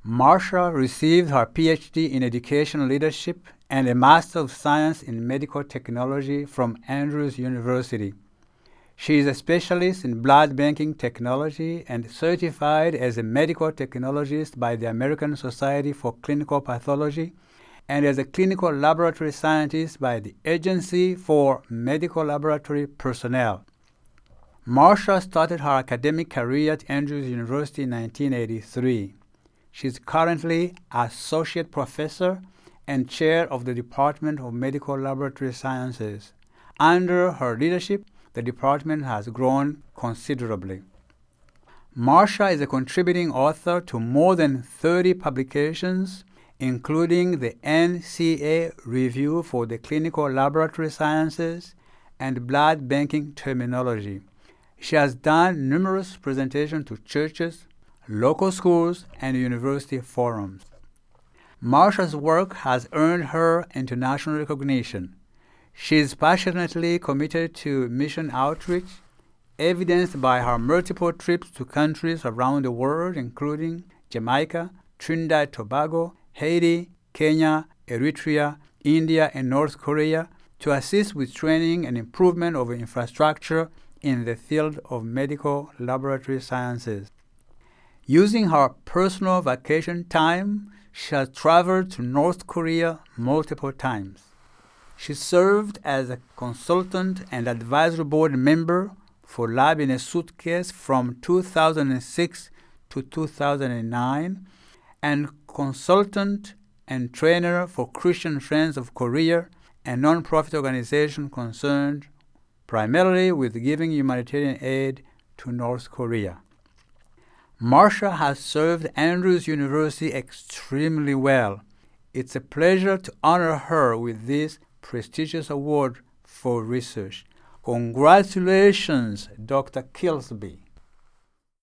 Marsha received her PhD in Education Leadership and a Master of Science in Medical Technology from Andrews University. She is a specialist in blood banking technology and certified as a medical technologist by the American Society for Clinical Pathology and as a clinical laboratory scientist by the Agency for Medical Laboratory Personnel. Marsha started her academic career at Andrews University in 1983. She is currently Associate Professor and Chair of the Department of Medical Laboratory Sciences. Under her leadership, the department has grown considerably. Marsha is a contributing author to more than 30 publications, including the NCA Review for the Clinical Laboratory Sciences and Blood Banking Terminology. She has done numerous presentations to churches, local schools, and university forums. Marsha's work has earned her international recognition. She is passionately committed to mission outreach, evidenced by her multiple trips to countries around the world, including Jamaica, Trinidad and Tobago, Haiti, Kenya, Eritrea, India, and North Korea, to assist with training and improvement of infrastructure in the field of medical laboratory sciences. Using her personal vacation time, she has traveled to North Korea multiple times. She served as a consultant and advisory board member for Lab in a Suitcase from 2006 to 2009 and consultant and trainer for Christian Friends of Korea, a non-profit organization concerned primarily with giving humanitarian aid to North Korea. Marsha has served Andrews University extremely well. It's a pleasure to honor her with this prestigious award for research. Congratulations, Dr. Kilsby.